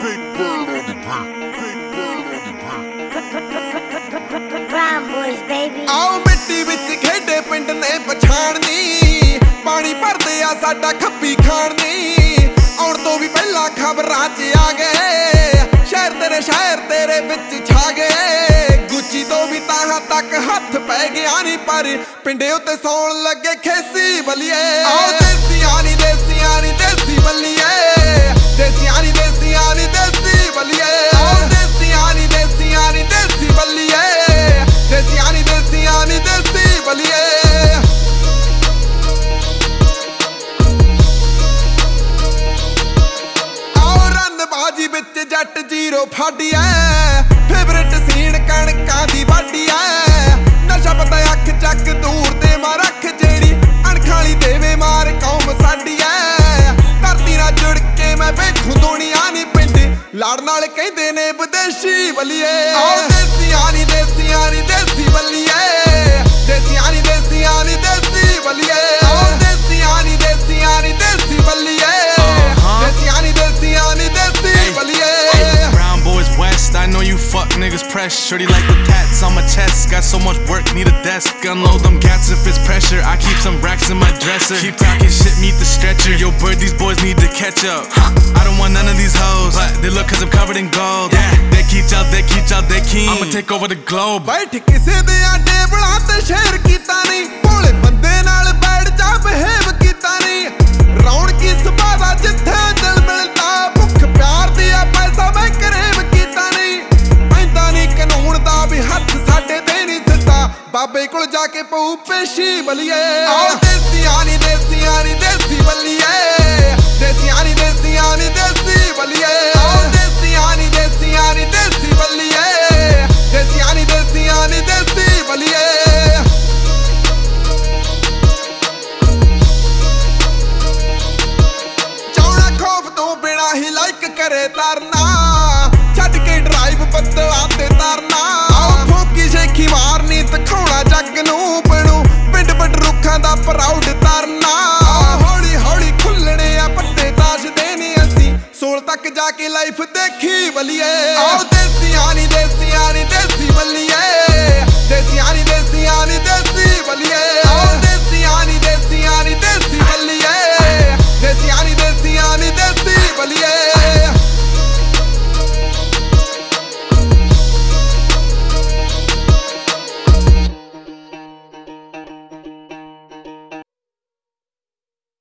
Brown boys, baby. आओ मिट्टी विच खेडे पिंड ने पछाणनी पानी भरदे आ साडा खप्पी खाणनी आउण तो भी पहला खबरां च आ गए शहर तेरे विच छा गए गुच्ची तो भी ताहां तक हथ पै गया नी पर पिंडे उत्ते सौण लगे खेसी बलिए आओ देसियां नी देसी बलिए देसियां नी देसी बलिए आओ देसियां नी देसी बलिए देसियां नी देसी बलिए आओ रनबाजी विच जट जीरो फाड़ी है फेवरेट सीन कणकां दी वाडी है नशा पता अख चक दूर ते मार रख जेड़ी अणखाली देवे मार कौम साडी है धरती नाल जुड़ के मैं वेखूं दुनिया नी पिंड लड़न वाले कहंदे ने विदेशी बलिए आओ देसियां नी देसी बलिए देसियां नी देसी बलिए आओ देसियां नी देसी बलिए देसियां नी देसी बलिए Brown boys west, I know you fuck niggas press. Shorty like the tats on my chest. Got so much work, need a desk. Unload them gats if it's pressure. I keep some racks in my dresser. Keep talking shit, meet the stretcher. Yo, bird, these boys need to catch up. I don't want none of these hoes, but they look cause I'm covered in gold. Yeah, they keep out, they keen. I'ma take over the globe. बैठ किसे दे आडे बड़ा ते शेर कीता नहीं भोले बंदे नाल बैठ जा behave कीता नहीं रौन की सुबादा जिथे दिल मिलता भुख प्यार दिया पैसा मैं करेब कीता नहीं पैंदा नहीं कानून दा भी हथ साडे ते नहीं सिद्धा बाबे कोल जाके पऊ पेशी बलिए आओ देसियां नी देसी बलिए देसियां नी देसी बलिए आओ देसियां नी देसी बलिए देसियां नी देसी बलिए चौड़ा खौफ तो बिना ही लाइक करे तरना छड्ड के ड्राइव बदला ते तरना आओ फूकी शेखी मारनी दिखाउणा जग नूं बनू पिंड पिंड रुखां दा प्राउड तरना हौली हौली खुलणे आ पट्टे ताश देने असीं सोल तक जाके लाइफ देखी बलिए आओ